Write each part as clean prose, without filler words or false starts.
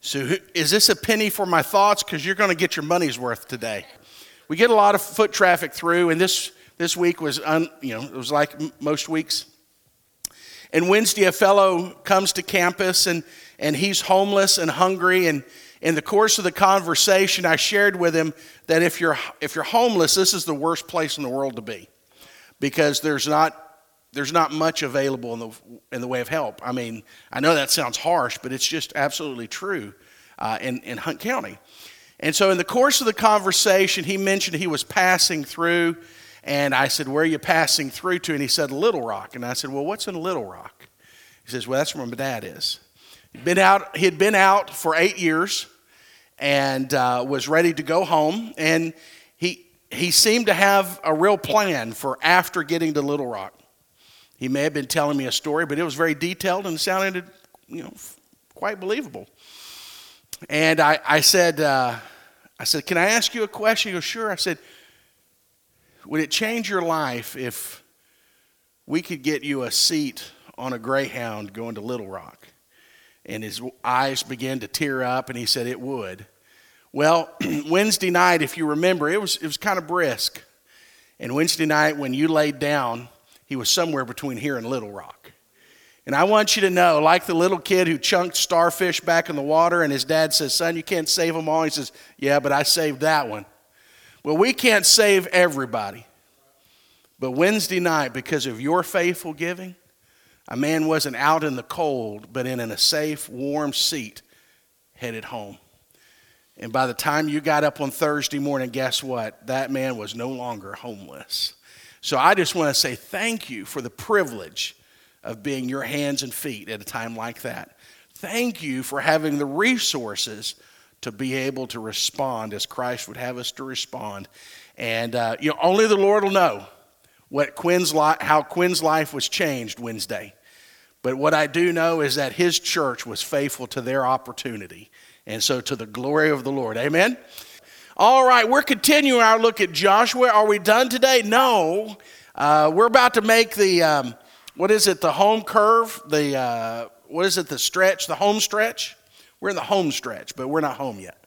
So is this a penny for my thoughts? Because you're going to get your money's worth today. We get a lot of foot traffic through, and this week was, it was like most weeks. And Wednesday, a fellow comes to campus, and he's homeless and hungry. And in the course of the conversation, I shared with him that if you're homeless, this is the worst place in the world to be, because there's not much available in the way of help. I mean, I know that sounds harsh, but it's just absolutely true in Hunt County. And so in the course of the conversation, he mentioned he was passing through, and I said, "Where are you passing through to?" And he said, "Little Rock." And I said, "Well, what's in Little Rock?" He says, "Well, that's where my dad is." He had been out for 8 years and was ready to go home, and he seemed to have a real plan for after getting to Little Rock. He may have been telling me a story, but it was very detailed and sounded, quite believable. And I said, "Can I ask you a question?" He goes, "Sure." I said, "Would it change your life if we could get you a seat on a Greyhound going to Little Rock?" And his eyes began to tear up, and he said it would. Well, Wednesday night, if you remember, it was kind of brisk. And Wednesday night, when you laid down, he was somewhere between here and Little Rock. And I want you to know, like the little kid who chunked starfish back in the water, and his dad says, "Son, you can't save them all." He says, "Yeah, but I saved that one." Well, we can't save everybody. But Wednesday night, because of your faithful giving, a man wasn't out in the cold, but in a safe, warm seat headed home. And by the time you got up on Thursday morning, guess what? That man was no longer homeless. So I just want to say thank you for the privilege of being your hands and feet at a time like that. Thank you for having the resources to be able to respond as Christ would have us to respond. And only the Lord will know how Quinn's life was changed Wednesday. But what I do know is that his church was faithful to their opportunity. And so to the glory of the Lord. Amen? All right, we're continuing our look at Joshua. Are we done today? No. We're about to make the, the home curve? The stretch, the home stretch? We're in the home stretch, but we're not home yet.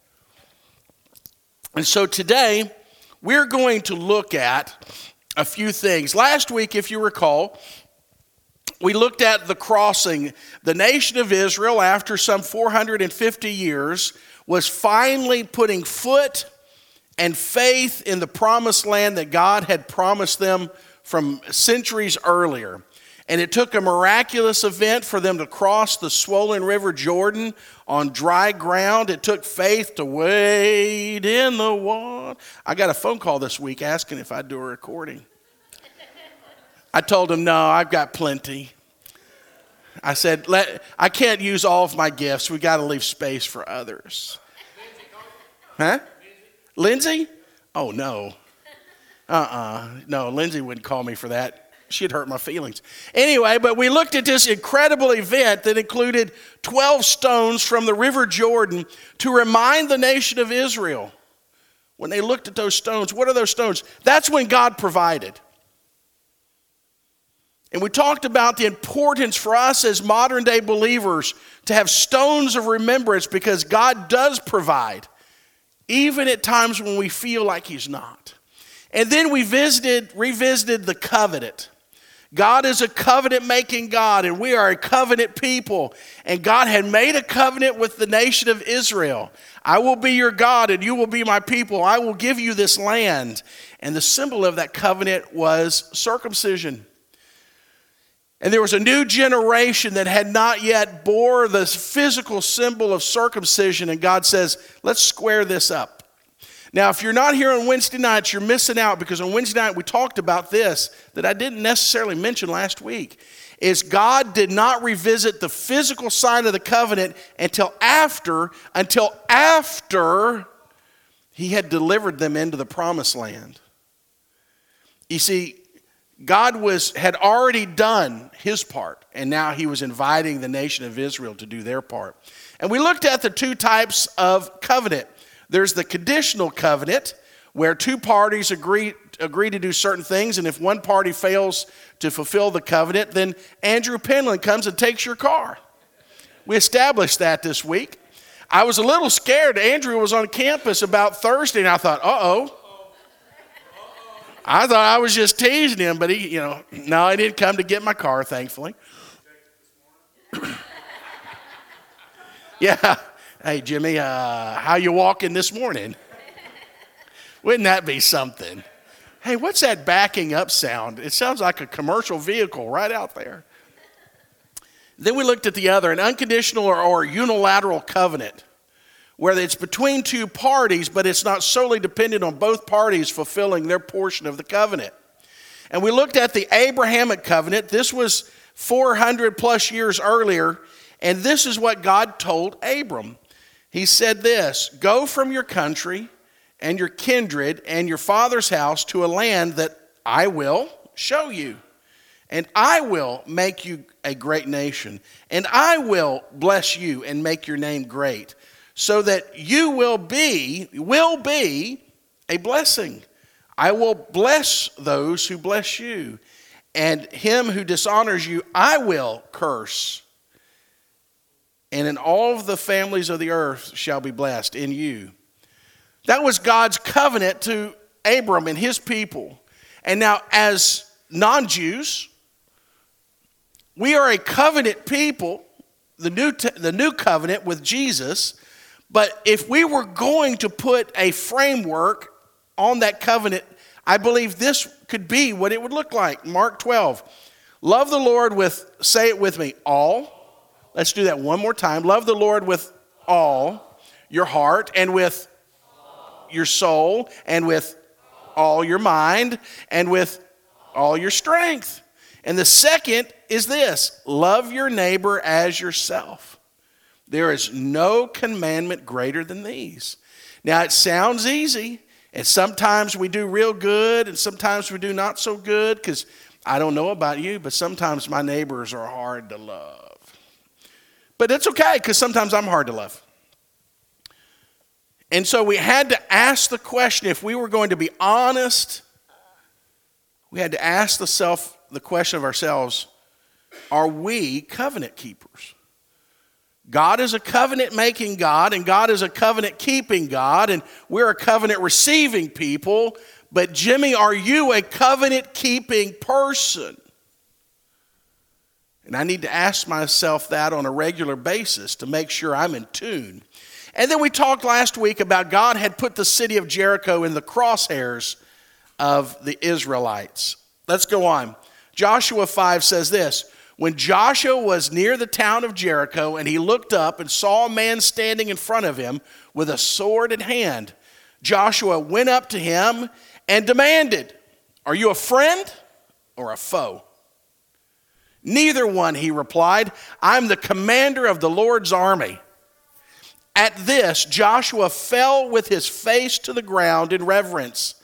And so today, we're going to look at a few things. Last week, if you recall, we looked at the crossing. The nation of Israel, after some 450 years, was finally putting foot and faith in the promised land that God had promised them from centuries earlier. And it took a miraculous event for them to cross the swollen river Jordan on dry ground. It took faith to wade in the water. I got a phone call this week asking if I'd do a recording. I told him, no, I've got plenty. I said, I can't use all of my gifts. We got to leave space for others. Huh? Lindsay? Oh, no. No, Lindsay wouldn't call me for that. She'd hurt my feelings. Anyway, but we looked at this incredible event that included 12 stones from the River Jordan to remind the nation of Israel. When they looked at those stones, what are those stones? That's when God provided. And we talked about the importance for us as modern day believers to have stones of remembrance because God does provide, even at times when we feel like He's not. And then we revisited the covenant. God is a covenant-making God, and we are a covenant people. And God had made a covenant with the nation of Israel. I will be your God, and you will be my people. I will give you this land. And the symbol of that covenant was circumcision. And there was a new generation that had not yet bore the physical symbol of circumcision. And God says, let's square this up. Now, if you're not here on Wednesday nights, you're missing out, because on Wednesday night we talked about this that I didn't necessarily mention last week, is God did not revisit the physical side of the covenant until after He had delivered them into the promised land. You see, God had already done His part, and now He was inviting the nation of Israel to do their part. And we looked at the two types of covenant. There's the conditional covenant, where two parties agree to do certain things, and if one party fails to fulfill the covenant, then Andrew Penland comes and takes your car. We established that this week. I was a little scared. Andrew was on campus about Thursday, and I thought, uh-oh. I thought I was just teasing him, but no, he didn't come to get my car, thankfully. Yeah. Hey, Jimmy, how you walking this morning? Wouldn't that be something? Hey, what's that backing up sound? It sounds like a commercial vehicle right out there. Then we looked at the other, an unconditional or unilateral covenant, where it's between two parties, but it's not solely dependent on both parties fulfilling their portion of the covenant. And we looked at the Abrahamic covenant. This was 400 plus years earlier, and this is what God told Abram. He said this, "Go from your country and your kindred and your father's house to a land that I will show you. And I will make you a great nation. And I will bless you and make your name great, so that you will be a blessing. I will bless those who bless you. And him who dishonors you, I will curse. And in all of the families of the earth shall be blessed in you." That was God's covenant to Abram and his people. And now as non-Jews, we are a covenant people, the new covenant with Jesus. But if we were going to put a framework on that covenant, I believe this could be what it would look like. Mark 12. Love the Lord with, say it with me, all. Let's do that one more time. Love the Lord with all your heart and with your soul and with all your mind and with all your strength. And the second is this: love your neighbor as yourself. There is no commandment greater than these. Now it sounds easy, and sometimes we do real good and sometimes we do not so good, because I don't know about you, but sometimes my neighbors are hard to love. But it's okay, because sometimes I'm hard to love. And so we had to ask the question, if we were going to be honest, we had to ask the question of ourselves, are we covenant keepers? God is a covenant-making God, and God is a covenant-keeping God, and we're a covenant-receiving people. But Jimmy, are you a covenant-keeping person? And I need to ask myself that on a regular basis to make sure I'm in tune. And then we talked last week about God had put the city of Jericho in the crosshairs of the Israelites. Let's go on. Joshua 5 says this: "When Joshua was near the town of Jericho, and he looked up and saw a man standing in front of him with a sword in hand, Joshua went up to him and demanded, 'Are you a friend or a foe?' 'Neither one,' he replied. 'I'm the commander of the Lord's army.' At this, Joshua fell with his face to the ground in reverence.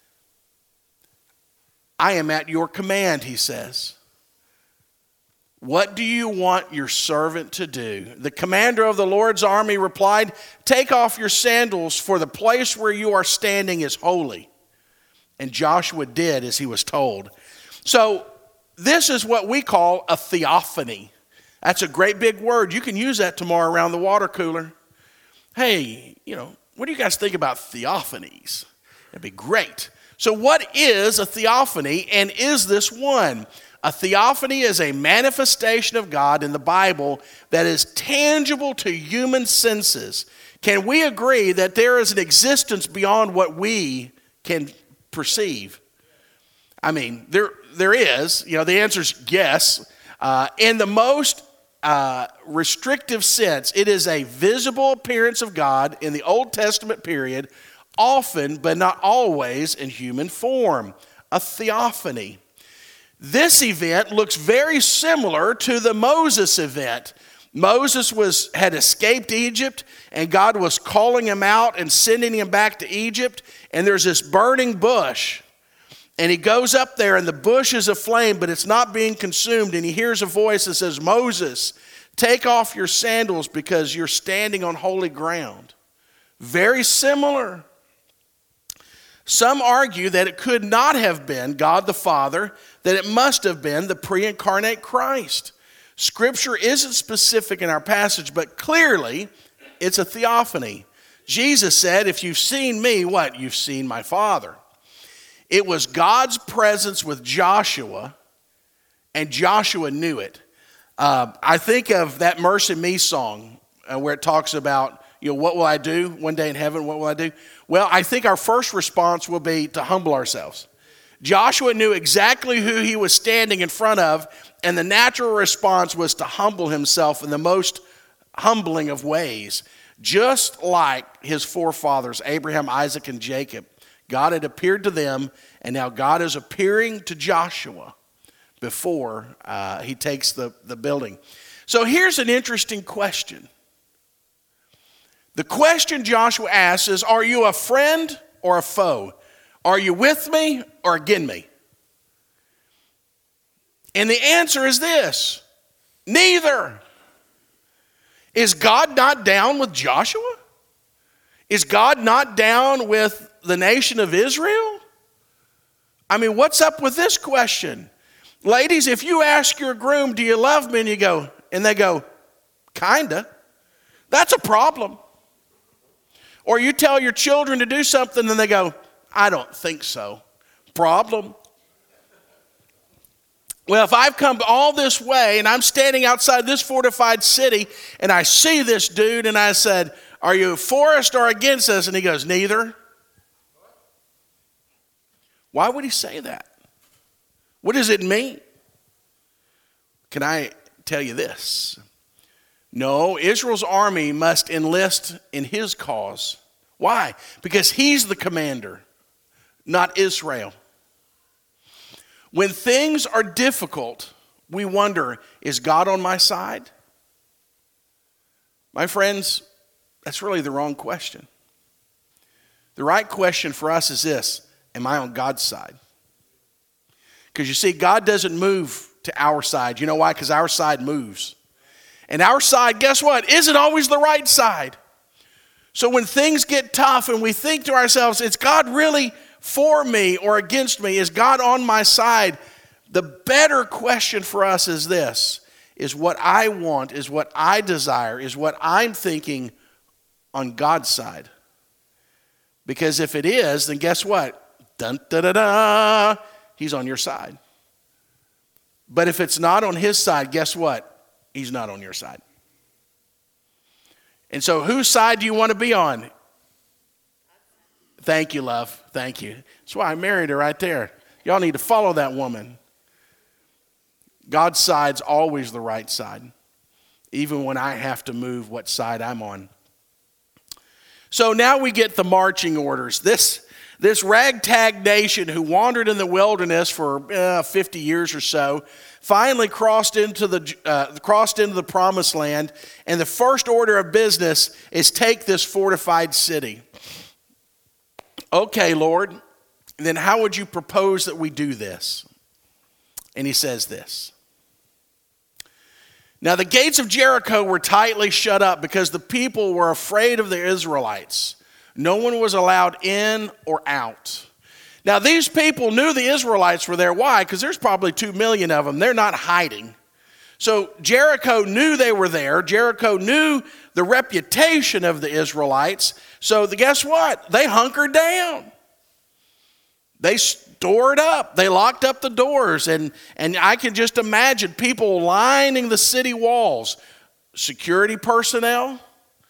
'I am at your command,' he says. 'What do you want your servant to do?' The commander of the Lord's army replied, 'Take off your sandals, for the place where you are standing is holy.' And Joshua did as he was told." So this is what we call a theophany. That's a great big word. You can use that tomorrow around the water cooler. Hey, what do you guys think about theophanies? It'd be great. So what is a theophany, and is this one? A theophany is a manifestation of God in the Bible that is tangible to human senses. Can we agree that there is an existence beyond what we can perceive? I mean, there is. The answer is yes. In the most restrictive sense, it is a visible appearance of God in the Old Testament period, often but not always in human form. A theophany. This event looks very similar to the Moses event. Moses had escaped Egypt, and God was calling him out and sending him back to Egypt, and there's this burning bush. And he goes up there, and the bush is aflame, but it's not being consumed. And he hears a voice that says, "Moses, take off your sandals because you're standing on holy ground." Very similar. Some argue that it could not have been God the Father, that it must have been the pre-incarnate Christ. Scripture isn't specific in our passage, but clearly It's a theophany. Jesus said, if you've seen me, what? You've seen my Father. It was God's presence with Joshua, and Joshua knew it. I think of that Mercy Me song where it talks about, what will I do one day in heaven? What will I do? Well, I think our first response will be to humble ourselves. Joshua knew exactly who he was standing in front of, and the natural response was to humble himself in the most humbling of ways. Just like his forefathers, Abraham, Isaac, and Jacob, God had appeared to them, and now God is appearing to Joshua before he takes the building. So here's an interesting question. The question Joshua asks is, are you a friend or a foe? Are you with me or against me? And the answer is this: neither. Is God not down with Joshua? Is God not down with the nation of Israel? I mean, what's up with this question? Ladies, if you ask your groom, do you love me? And they go, kinda. That's a problem. Or you tell your children to do something and they go, I don't think so. Problem. Well, if I've come all this way and I'm standing outside this fortified city and I see this dude and I said, are you for us or against us? And he goes, neither. Why would he say that? What does it mean? Can I tell you this? No, Israel's army must enlist in his cause. Why? Because he's the commander, not Israel. When things are difficult, we wonder, is God on my side? My friends, that's really the wrong question. The right question for us is this: am I on God's side? Because you see, God doesn't move to our side. You know why? Because our side moves. And our side, guess what? Isn't always the right side. So when things get tough and we think to ourselves, is God really for me or against me? Is God on my side? The better question for us is this: is what I want, is what I desire, is what I'm thinking on God's side? Because if it is, then guess what? Dun, da, da, da, he's on your side. But if it's not on his side, guess what? He's not on your side. And so whose side do you want to be on? Thank you, love. Thank you. That's why I married her right there. Y'all need to follow that woman. God's side's always the right side, even when I have to move what side I'm on. So now we get the marching orders. This ragtag nation who wandered in the wilderness for 50 years or so finally crossed into the promised land, and the first order of business is take this fortified city. Okay, Lord, then how would you propose that we do this? And he says this: now the gates of Jericho were tightly shut up because the people were afraid of the Israelites. No one was allowed in or out. Now these people knew the Israelites were there. Why? Because there's probably 2 million of them. They're not hiding. So Jericho knew they were there. Jericho knew the reputation of the Israelites. So guess what? They hunkered down. They stored up. They locked up the doors. And I can just imagine people lining the city walls. Security personnel,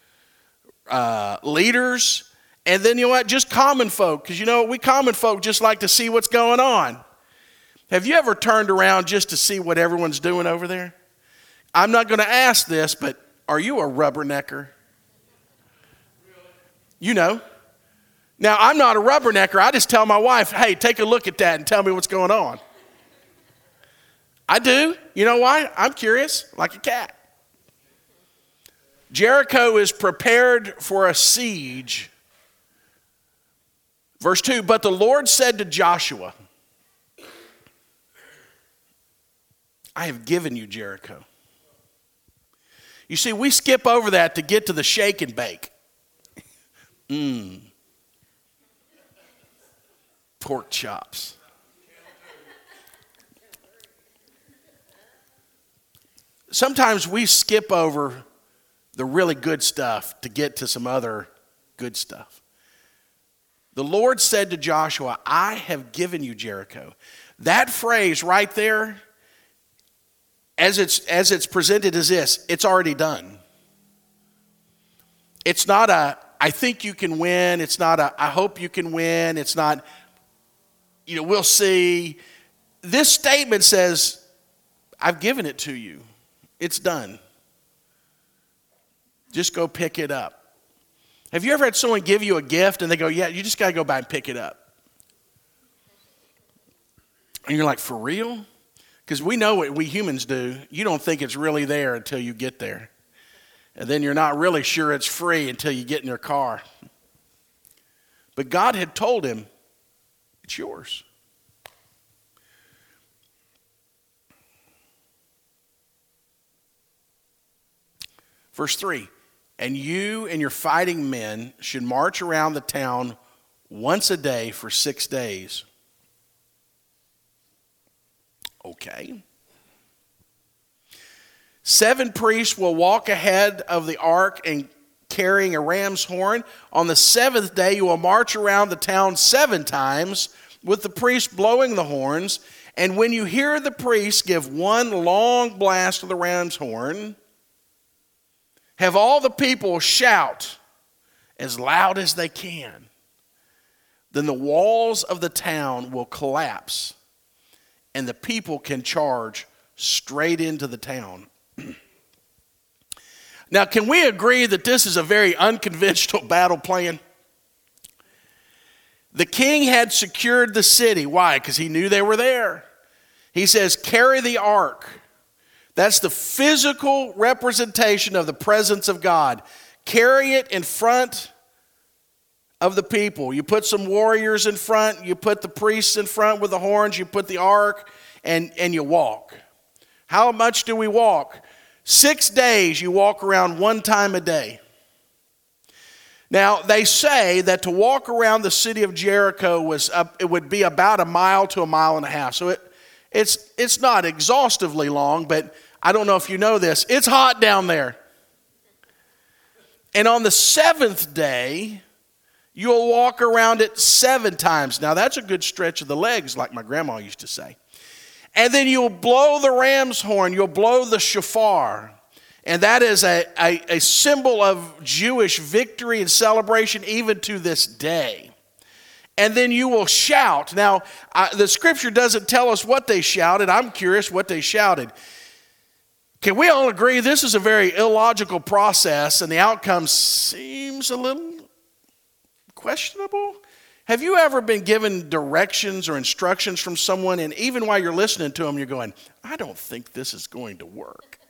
leaders, and then you know what? Just common folk. Because you know, we common folk just like to see what's going on. Have you ever turned around just to see what everyone's doing over there? I'm not going to ask this, but are you a rubbernecker? You know. Now, I'm not a rubbernecker. I just tell my wife, hey, take a look at that and tell me what's going on. I do. You know why? I'm curious, like a cat. Jericho is prepared for a siege. Verse 2, but the Lord said to Joshua, I have given you Jericho. You see, we skip over that to get to the shake and bake. Pork chops. Sometimes we skip over the really good stuff to get to some other good stuff. The Lord said to Joshua, I have given you Jericho. That phrase right there, as it's presented as this, it's already done. It's not a, I think you can win. It's not a, I hope you can win. It's not, we'll see. This statement says, I've given it to you. It's done. Just go pick it up. Have you ever had someone give you a gift and they go, yeah, you just got to go by and pick it up? And you're like, for real? Because we know what we humans do. You don't think it's really there until you get there. And then you're not really sure it's free until you get in your car. But God had told him, it's yours. Verse 3, and you and your fighting men should march around the town once a day for 6 days. Okay. 7 priests will walk ahead of the ark and carrying a ram's horn. On the 7th day, you will march around the town 7 times with the priests blowing the horns. And when you hear the priests give one long blast of the ram's horn, have all the people shout as loud as they can. Then the walls of the town will collapse and the people can charge straight into the town. Now, can we agree that this is a very unconventional battle plan? The king had secured the city. Why? Because he knew they were there. He says, carry the ark. That's the physical representation of the presence of God. Carry it in front of the people. You put some warriors in front. You put the priests in front with the horns. You put the ark and you walk. How much do we walk? 6 days you walk around 1 time a day. Now, they say that to walk around the city of Jericho it would be about 1 mile to 1.5 miles. So it's not exhaustively long, but I don't know if you know this. It's hot down there. And on the 7th day, you'll walk around it 7 times. Now, that's a good stretch of the legs, like my grandma used to say. And then you'll blow the ram's horn. You'll blow the shofar. And that is a symbol of Jewish victory and celebration even to this day. And then you will shout. Now, the scripture doesn't tell us what they shouted. I'm curious what they shouted. Can we all agree this is a very illogical process and the outcome seems a little questionable? Have you ever been given directions or instructions from someone and even while you're listening to them, you're going, I don't think this is going to work?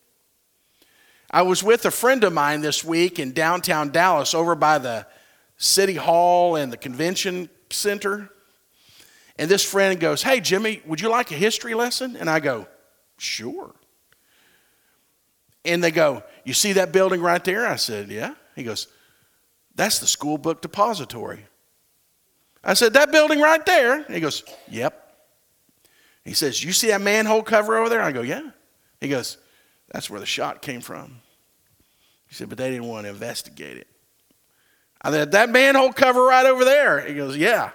I was with a friend of mine this week in downtown Dallas over by the City Hall and the Convention Center. And this friend goes, hey, Jimmy, would you like a history lesson? And I go, sure. And they go, you see that building right there? I said, yeah. He goes, that's the school book depository. I said, that building right there? He goes, yep. He says, you see that manhole cover over there? I go, yeah. He goes, that's where the shot came from. He said, but they didn't want to investigate it. I said, that manhole cover right over there? He goes, yeah.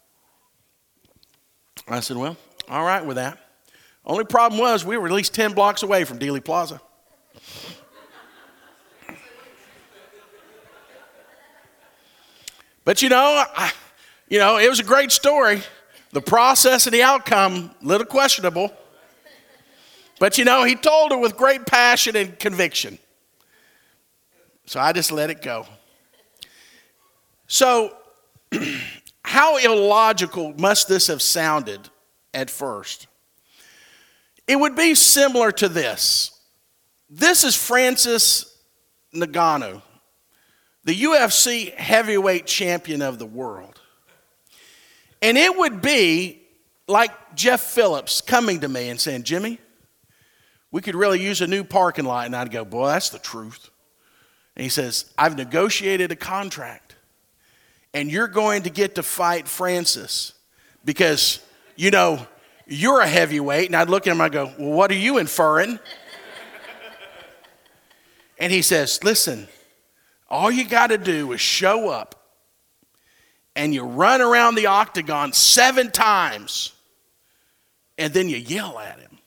I said, well, all right with that. Only problem was we were at least 10 blocks away from Dealey Plaza. But it was a great story. The process and the outcome, a little questionable. But he told it with great passion and conviction. So I just let it go. So, how illogical must this have sounded at first? It would be similar to this. This is Francis Ngannou, the UFC heavyweight champion of the world. And it would be like Jeff Phillips coming to me and saying, Jimmy, we could really use a new parking lot. And I'd go, boy, that's the truth. And he says, I've negotiated a contract. And you're going to get to fight Francis because, you're a heavyweight. And I'd look at him and I'd go, well, what are you inferring? And he says, listen, all you got to do is show up and you run around the octagon 7 times and then you yell at him.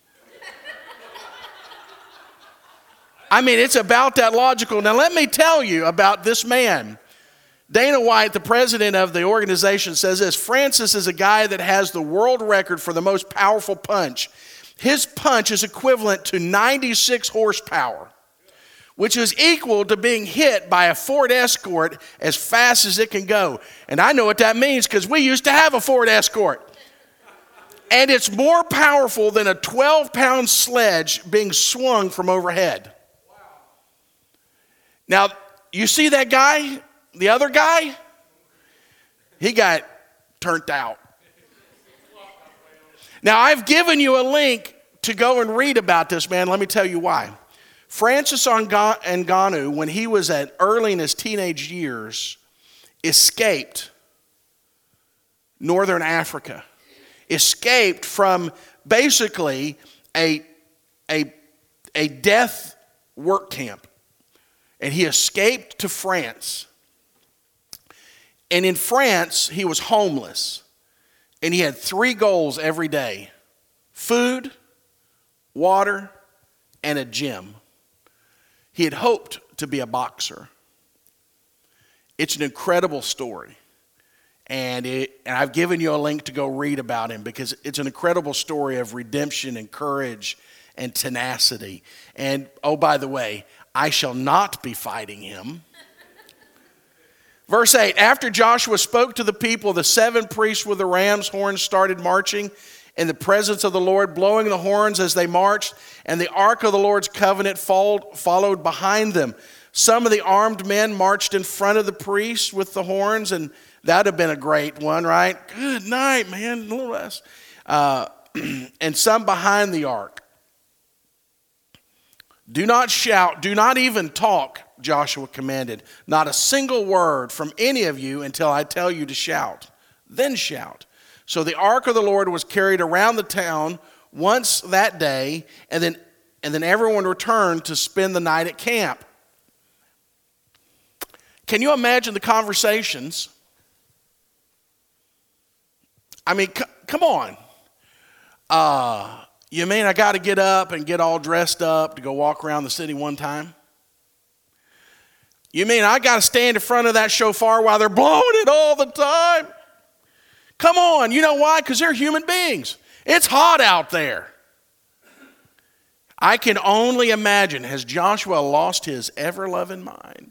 I mean, it's about that logical. Now, let me tell you about this man. Dana White, the president of the organization, says this: Francis is a guy that has the world record for the most powerful punch. His punch is equivalent to 96 horsepower, which is equal to being hit by a Ford Escort as fast as it can go. And I know what that means because we used to have a Ford Escort. And it's more powerful than a 12-pound sledge being swung from overhead. Now, you see that guy, the other guy? He got turned out. Now, I've given you a link to go and read about this man. Let me tell you why. Francis Ngannou, when he was early in his teenage years, escaped northern Africa. Escaped from basically a death work camp. And he escaped to France. And in France, he was homeless. And he had 3 goals every day: food, water, and a gym. He had hoped to be a boxer. It's an incredible story. And I've given you a link to go read about him because it's an incredible story of redemption and courage and tenacity. And, oh, by the way, I shall not be fighting him. Verse 8, after Joshua spoke to the people, the 7 priests with the ram's horns started marching in the presence of the Lord, blowing the horns as they marched, and the ark of the Lord's covenant followed behind them. Some of the armed men marched in front of the priests with the horns, and that would have been a great one, right? Good night, man, a little less. And some behind the ark. Do not shout, do not even talk, Joshua commanded. Not a single word from any of you until I tell you to shout. Then shout. So the ark of the Lord was carried around the town once that day, and then everyone returned to spend the night at camp. Can you imagine the conversations? I mean, come on. You mean I got to get up and get all dressed up to go walk around the city one time? You mean I got to stand in front of that shofar while they're blowing it all the time? Come on, you know why? Because they're human beings. It's hot out there. I can only imagine, has Joshua lost his ever-loving mind?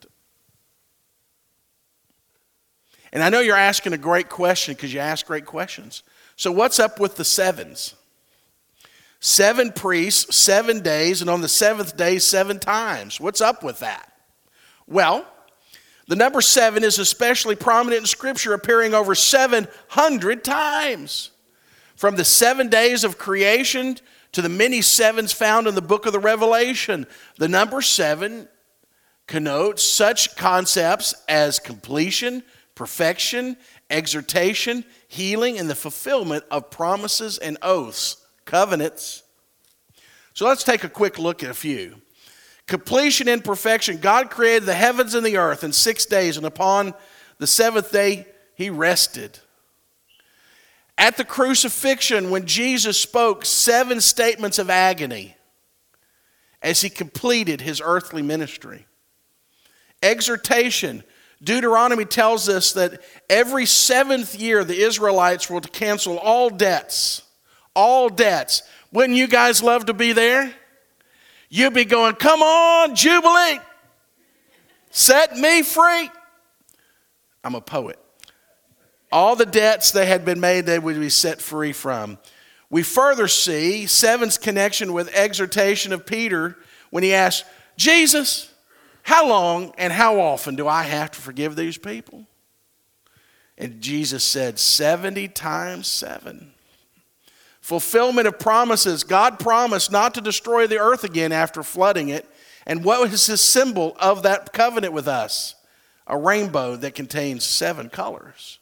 And I know you're asking a great question because you ask great questions. So what's up with the 7s? 7 priests, 7 days, and on the 7th day, 7 times. What's up with that? Well, the number 7 is especially prominent in Scripture, appearing over 700 times. From the 7 days of creation to the many 7s found in the book of the Revelation, the number 7 connotes such concepts as completion, perfection, exhortation, healing, and the fulfillment of promises and oaths, covenants. So let's take a quick look at a few. Completion and perfection. God created the heavens and the earth in 6 days, and upon the 7th day, he rested. At the crucifixion, when Jesus spoke 7 statements of agony as he completed his earthly ministry. Exhortation. Deuteronomy tells us that every 7th year, the Israelites were to cancel all debts. All debts. Wouldn't you guys love to be there? You'd be going, come on, Jubilee. Set me free. I'm a poet. All the debts that had been made, they would be set free from. We further see 7's connection with exhortation of Peter when he asked, Jesus, how long and how often do I have to forgive these people? And Jesus said 70 times 7. Fulfillment of promises. God promised not to destroy the earth again after flooding it. And what was his symbol of that covenant with us? A rainbow that contains 7 colors.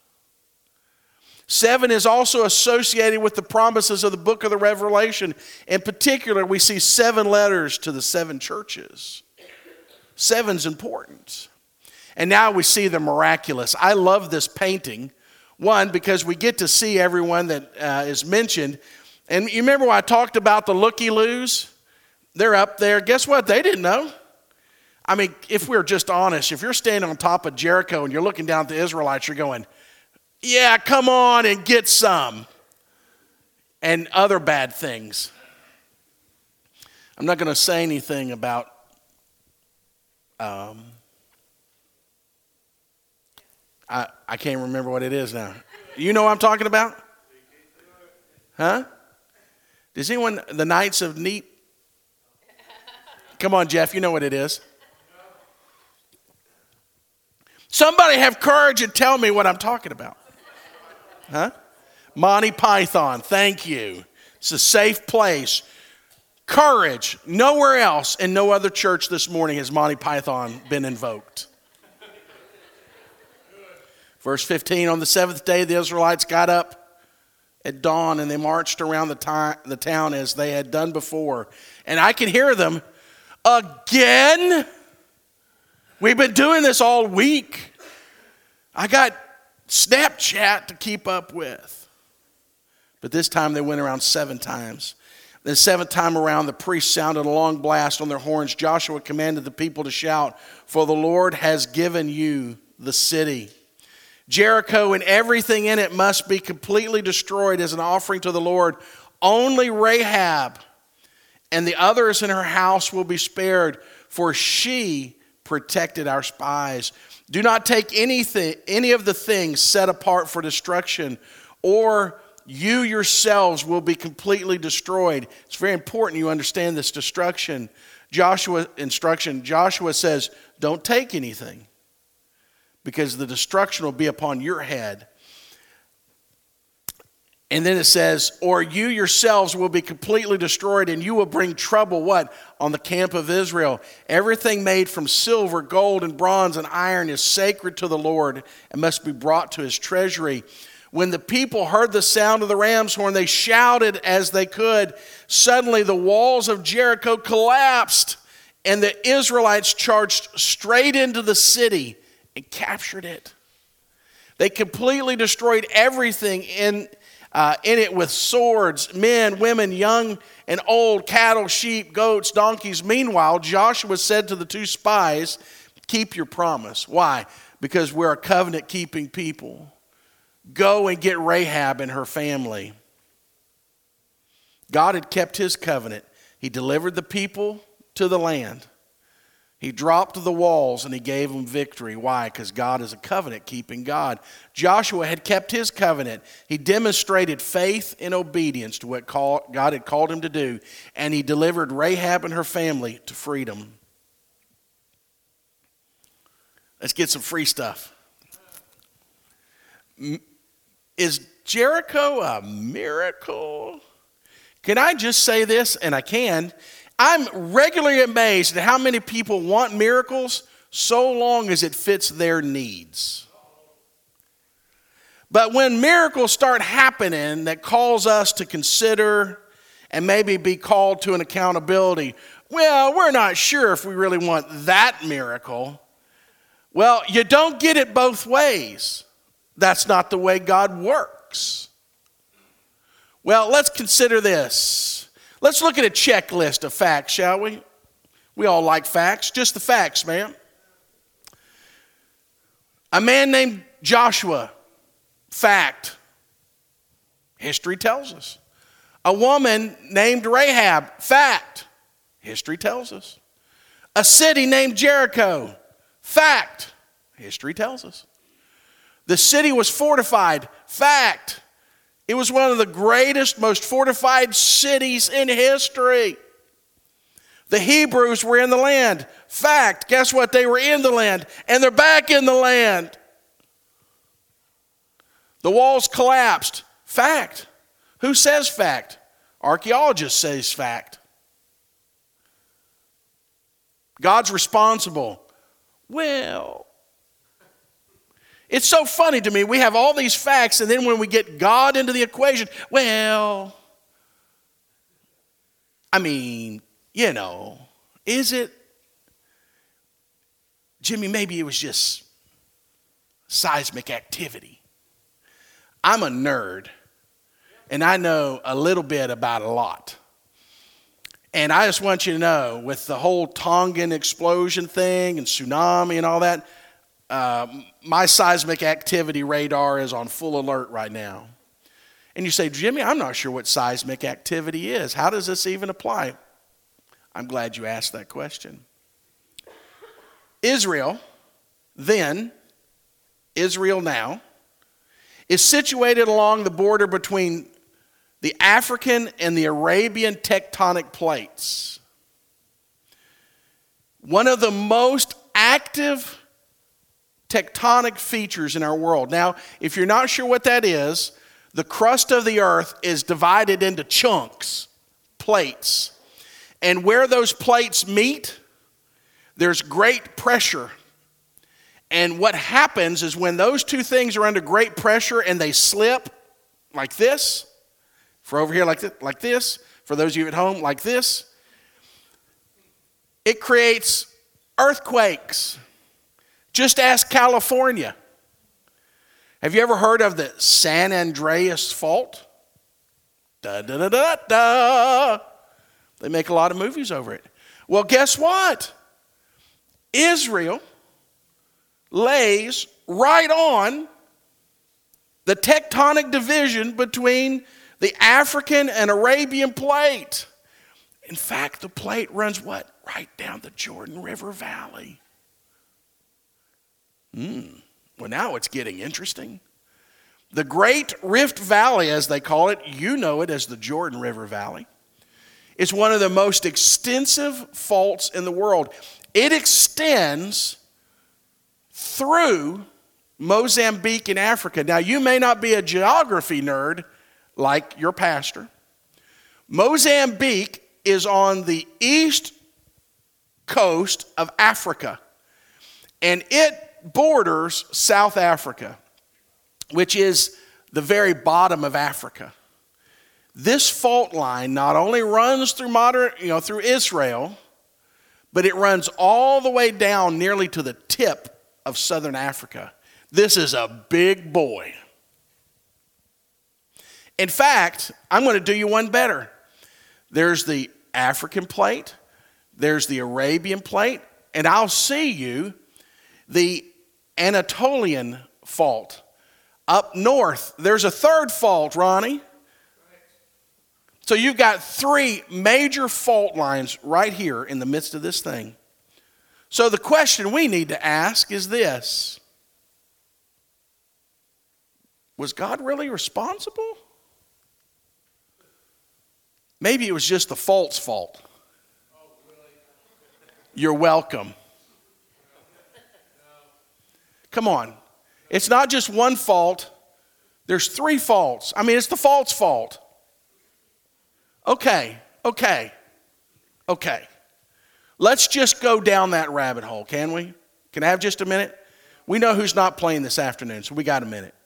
7 is also associated with the promises of the book of the Revelation. In particular, we see 7 letters to the 7 churches. Seven's important. And now we see the miraculous. I love this painting. One, because we get to see everyone that is mentioned. And you remember when I talked about the looky-loos? They're up there. Guess what? They didn't know. I mean, if we're just honest, if you're standing on top of Jericho and you're looking down at the Israelites, you're going, yeah, come on and get some. And other bad things. I'm not going to say anything about I can't remember what it is now. You know what I'm talking about? Huh? Does anyone, the Knights of Neat? Come on, Jeff, you know what it is. Somebody have courage and tell me what I'm talking about. Huh? Monty Python, thank you. It's a safe place. Courage. Nowhere else in no other church this morning has Monty Python been invoked. Verse 15, on the seventh day the Israelites got up at dawn and they marched around the town as they had done before. And I can hear them, again? We've been doing this all week. I got Snapchat to keep up with. But this time they went around 7 times. The seventh time around, the priests sounded a long blast on their horns. Joshua commanded the people to shout, for the Lord has given you the city. Jericho and everything in it must be completely destroyed as an offering to the Lord. Only Rahab and the others in her house will be spared, for she protected our spies. Do not take any of the things set apart for destruction, or you yourselves will be completely destroyed. It's very important you understand this destruction. Joshua says, don't take anything, because the destruction will be upon your head. And then it says, or you yourselves will be completely destroyed, and you will bring trouble, what? On the camp of Israel. Everything made from silver, gold, and bronze, and iron is sacred to the Lord and must be brought to his treasury. When the people heard the sound of the ram's horn, they shouted as they could. Suddenly the walls of Jericho collapsed, and the Israelites charged straight into the city and captured it. They completely destroyed everything in it with swords, men, women, young and old, cattle, sheep, goats, donkeys. Meanwhile, Joshua said to the 2 spies, keep your promise. Why? Because we're a covenant-keeping people. Go and get Rahab and her family. God had kept his covenant. He delivered the people to the land. He dropped the walls and he gave them victory. Why? Because God is a covenant-keeping God. Joshua had kept his covenant. He demonstrated faith and obedience to what God had called him to do, and he delivered Rahab and her family to freedom. Let's get some free stuff. Is Jericho a miracle? Can I just say this? And I can. I'm regularly amazed at how many people want miracles so long as it fits their needs. But when miracles start happening that cause us to consider and maybe be called to an accountability, well, we're not sure if we really want that miracle. Well, you don't get it both ways. That's not the way God works. Well, let's consider this. Let's look at a checklist of facts, shall we? We all like facts. Just the facts, man. A man named Joshua. Fact. History tells us. A woman named Rahab. Fact. History tells us. A city named Jericho. Fact. History tells us. The city was fortified. Fact. It was one of the greatest, most fortified cities in history. The Hebrews were in the land. Fact. Guess what? They were in the land, and they're back in the land. The walls collapsed. Fact. Who says fact? Archaeologists say fact. God's responsible. Well, it's so funny to me. We have all these facts, and then when we get God into the equation, well, I mean, is it? Jimmy, maybe it was just seismic activity. I'm a nerd, and I know a little bit about a lot. And I just want you to know, with the whole Tongan explosion thing and tsunami and all that, my seismic activity radar is on full alert right now. And you say, Jimmy, I'm not sure what seismic activity is. How does this even apply? I'm glad you asked that question. Israel, then, Israel now, is situated along the border between the African and the Arabian tectonic plates. One of the most active tectonic features in our world. Now, if you're not sure what that is, the crust of the earth is divided into chunks, plates. And where those plates meet, there's great pressure. And what happens is when those two things are under great pressure and they slip like this, for over here like this, for those of you at home like this, it creates earthquakes. Just ask California. Have you ever heard of the San Andreas Fault? Da, da, da, da, da. They make a lot of movies over it. Well, guess what? Israel lays right on the tectonic division between the African and Arabian plate. In fact, the plate runs what? Right down the Jordan River Valley. Well, now it's getting interesting. The Great Rift Valley, as they call it, you know it as the Jordan River Valley, is one of the most extensive faults in the world. It extends through Mozambique in Africa. Now, you may not be a geography nerd like your pastor. Mozambique is on the east coast of Africa, and it borders South Africa, which is the very bottom of Africa. This fault line not only runs through through Israel, but it runs all the way down nearly to the tip of southern Africa. This is a big boy. In fact, I'm going to do you one better. There's the African plate, there's the Arabian plate, and I'll see you the Anatolian fault. Up north, there's a third fault, Ronnie. So you've got three major fault lines right here in the midst of this thing. So the question we need to ask is this: was God really responsible? Maybe it was just the fault's fault. You're welcome. Come on. It's not just one fault. There's three faults. I mean, it's the fault's fault. Okay. Let's just go down that rabbit hole, can we? Can I have just a minute? We know who's not playing this afternoon, so we got a minute.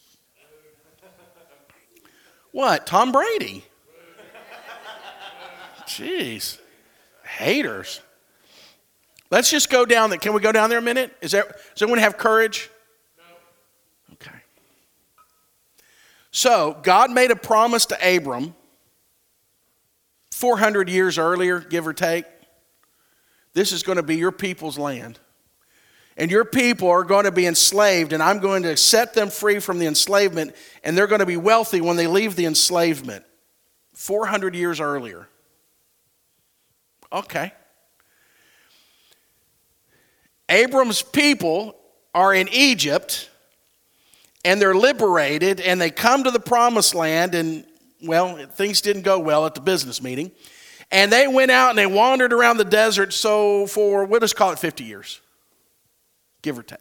What? Tom Brady? Jeez. Haters. Let's just go down there. Can we go down there a minute? Does anyone have courage? No. Okay. So, God made a promise to Abram 400 years earlier, give or take. This is going to be your people's land. And your people are going to be enslaved, and I'm going to set them free from the enslavement, and they're going to be wealthy when they leave the enslavement. 400 years earlier. Okay. Abram's people are in Egypt, and they're liberated, and they come to the promised land, and, well, things didn't go well at the business meeting. And they went out and they wandered around the desert, so for, we'll just call it 50 years, give or take.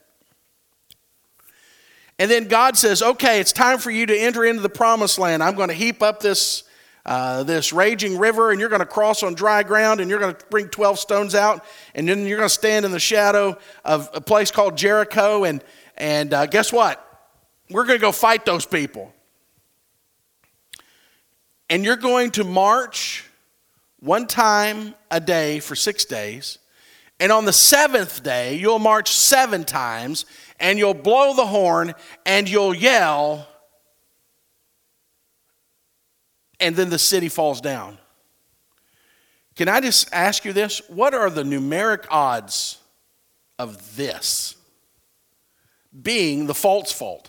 And then God says, okay, it's time for you to enter into the promised land. I'm going to heap up this raging river, and you're going to cross on dry ground, and you're going to bring 12 stones out, and then you're going to stand in the shadow of a place called Jericho, and guess what? We're going to go fight those people. And you're going to march one time a day for 6 days, And on the seventh day, you'll march 7 times, and you'll blow the horn, and you'll yell, and then the city falls down. Can I just ask you this? What are the numeric odds of this being the false fault?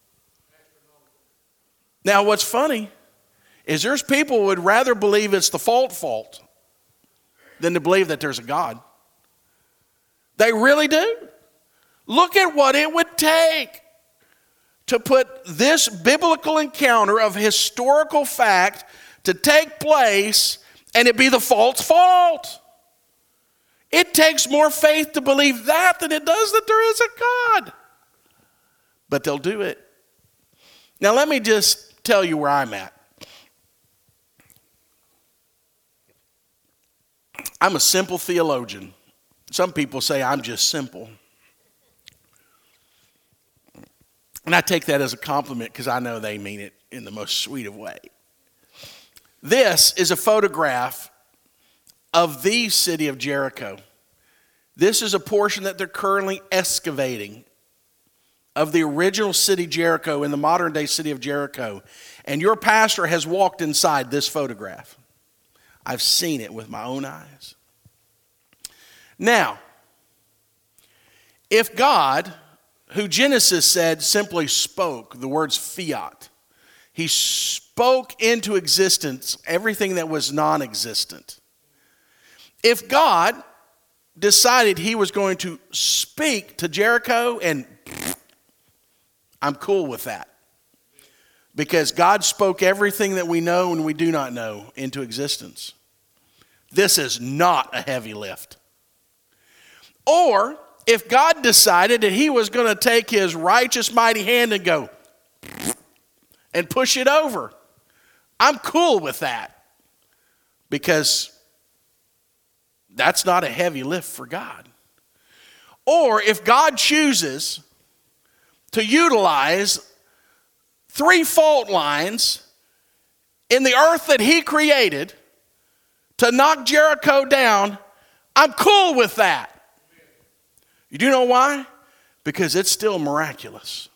Now, what's funny is there's people who would rather believe it's the fault than to believe that there's a God. They really do. Look at what it would take to put this biblical encounter of historical fact to take place and it be the false fault. It takes more faith to believe that than it does that there is a God. But they'll do it. Now let me just tell you where I'm at. I'm a simple theologian. Some people say I'm just simple. And I take that as a compliment because I know they mean it in the most sweet of way. This is a photograph of the city of Jericho. This is a portion that they're currently excavating of the original city Jericho in the modern day city of Jericho. And your pastor has walked inside this photograph. I've seen it with my own eyes. Now, if God, who Genesis said simply spoke, the words fiat, he spoke into existence everything that was non-existent. If God decided he was going to speak to Jericho, and I'm cool with that. Because God spoke everything that we know and we do not know into existence. This is not a heavy lift. Or if God decided that he was going to take his righteous mighty hand and go and push it over, I'm cool with that. Because that's not a heavy lift for God. Or if God chooses to utilize 3 fault lines in the earth that he created to knock Jericho down, I'm cool with that. You do know why? Because it's still miraculous.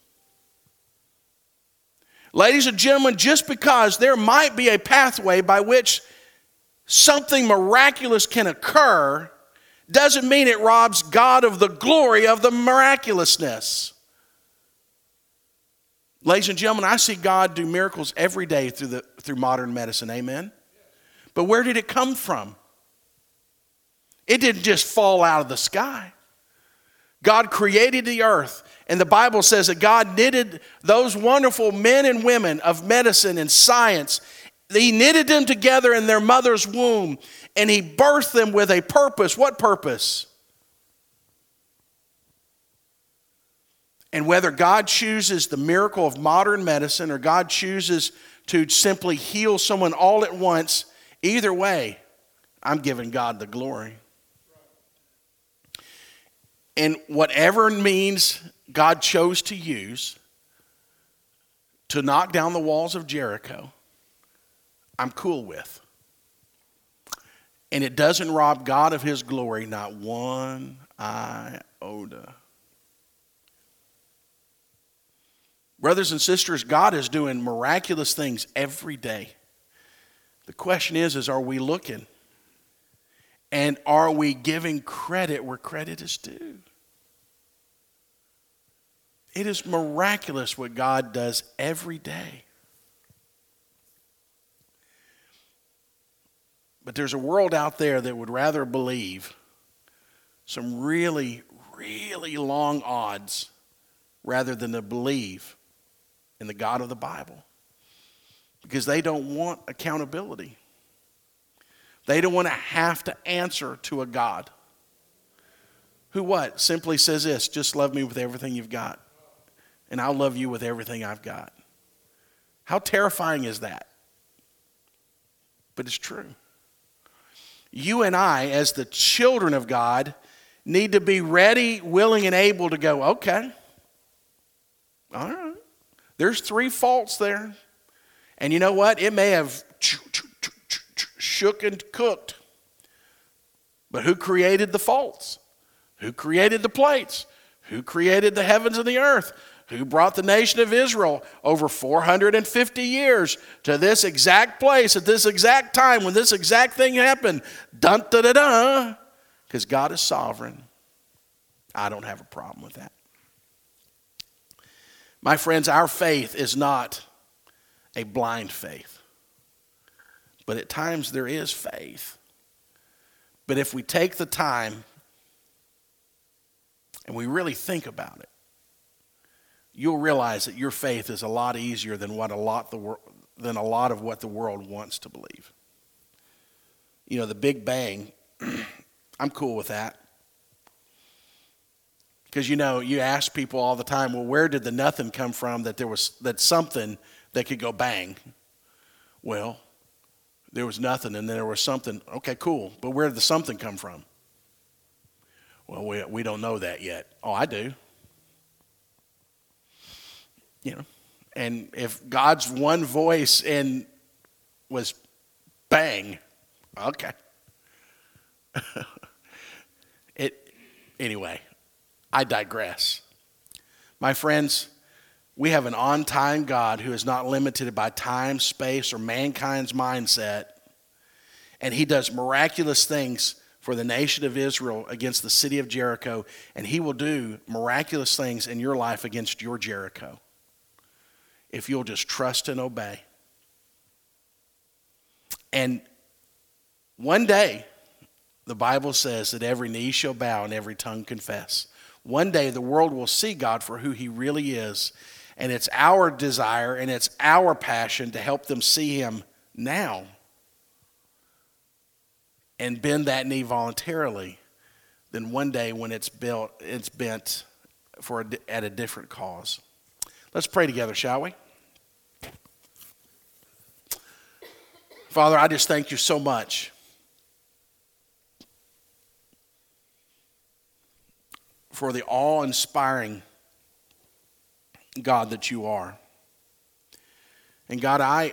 Ladies and gentlemen, just because there might be a pathway by which something miraculous can occur doesn't mean it robs God of the glory of the miraculousness. Ladies and gentlemen, I see God do miracles every day through modern medicine, amen? But where did it come from? It didn't just fall out of the sky. God created the earth, and the Bible says that God knitted those wonderful men and women of medicine and science. He knitted them together in their mother's womb, and he birthed them with a purpose. What purpose? And whether God chooses the miracle of modern medicine or God chooses to simply heal someone all at once, either way, I'm giving God the glory. And whatever means God chose to use to knock down the walls of Jericho, I'm cool with. And it doesn't rob God of his glory, not one iota. Brothers and sisters, God is doing miraculous things every day. The question is are we looking? And are we giving credit where credit is due? It is miraculous what God does every day. But there's a world out there that would rather believe some really, really long odds rather than to believe in the God of the Bible. Because they don't want accountability. They don't want to have to answer to a God who what? Simply says this, just love me with everything you've got. And I'll love you with everything I've got. How terrifying is that? But it's true. You and I, as the children of God, need to be ready, willing, and able to go, okay, all right. There's 3 faults there. And you know what? It may have shook and cooked. But who created the faults? Who created the plates? Who created the heavens and the earth? Who brought the nation of Israel over 450 years to this exact place at this exact time when this exact thing happened? Dun, da, da, da. Because God is sovereign. I don't have a problem with that. My friends, our faith is not a blind faith. But at times there is faith. But if we take the time and we really think about it, you'll realize that your faith is a lot easier than a lot of what the world wants to believe. You know, the Big Bang, I'm cool with that. Because, you know, you ask people all the time, well, where did the nothing come from that something that could go bang? Well, there was nothing and then there was something. Okay, cool. But where did the something come from? Well, we don't know that yet. Oh, I do. You know, and if God's one voice was bang, okay. Anyway, I digress. My friends, we have an on-time God who is not limited by time, space, or mankind's mindset. And he does miraculous things for the nation of Israel against the city of Jericho. And he will do miraculous things in your life against your Jericho, if you'll just trust and obey. And one day, the Bible says that every knee shall bow and every tongue confess. One day the world will see God for who he really is. And it's our desire and it's our passion to help them see him now and bend that knee voluntarily. Then one day when it's bent at a different cause. Let's pray together, shall we? Father, I just thank you so much for the awe-inspiring God that you are. And God, I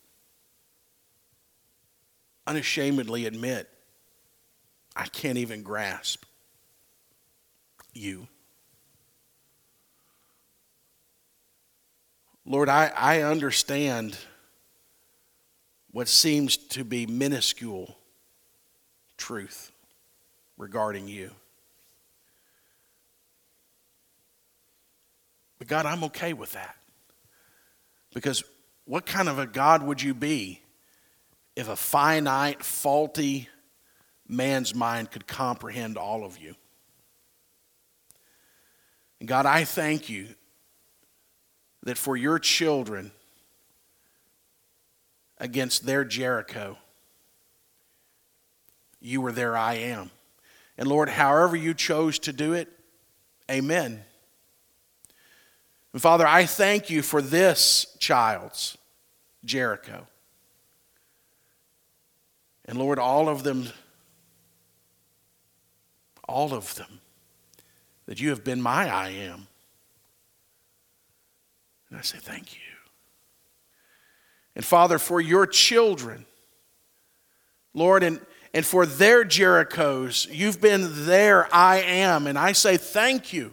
unashamedly admit I can't even grasp you. Lord, I understand what seems to be minuscule truth regarding you. But God, I'm okay with that. Because what kind of a God would you be if a finite, faulty man's mind could comprehend all of you? And God, I thank you that for your children against their Jericho, you were their I am. And Lord, however you chose to do it, amen. And Father, I thank you for this child's Jericho. And Lord, all of them, that you have been my I am. And I say thank you. And Father, for your children, Lord, and for their Jerichos, you've been their I am. And I say thank you.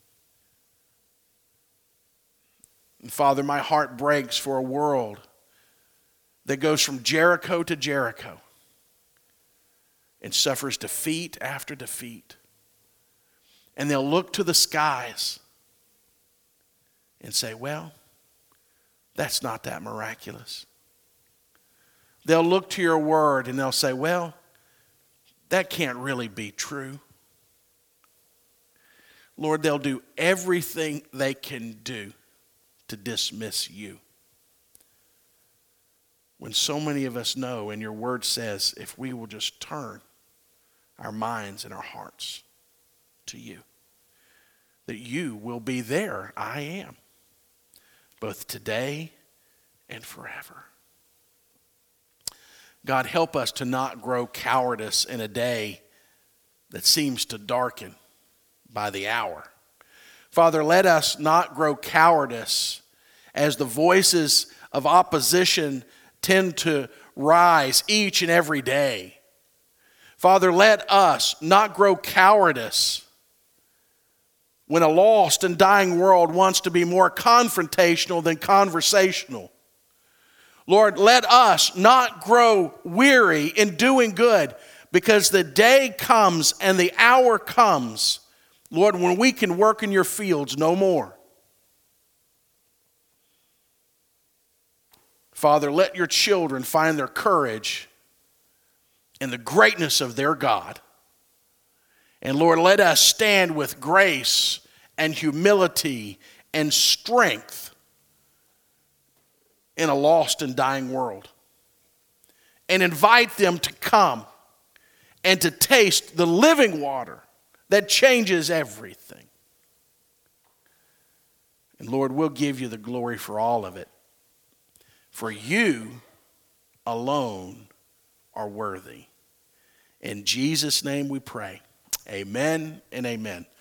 And Father, my heart breaks for a world that goes from Jericho to Jericho and suffers defeat after defeat. And they'll look to the skies and say, well, that's not that miraculous. They'll look to your word and they'll say, well, that can't really be true. Lord, they'll do everything they can do to dismiss you. When so many of us know, and your word says, if we will just turn our minds and our hearts to you, that you will be there, I am, both today and forever. God, help us to not grow cowardice in a day that seems to darken by the hour. Father, let us not grow cowardice as the voices of opposition tend to rise each and every day. Father, let us not grow cowardice when a lost and dying world wants to be more confrontational than conversational. Lord, let us not grow weary in doing good, because the day comes and the hour comes, Lord, when we can work in your fields no more. Father, let your children find their courage in the greatness of their God. And Lord, let us stand with grace and humility and strength in a lost and dying world. And invite them to come and to taste the living water that changes everything. And Lord, we'll give you the glory for all of it. For you alone are worthy. In Jesus' name we pray. Amen and amen.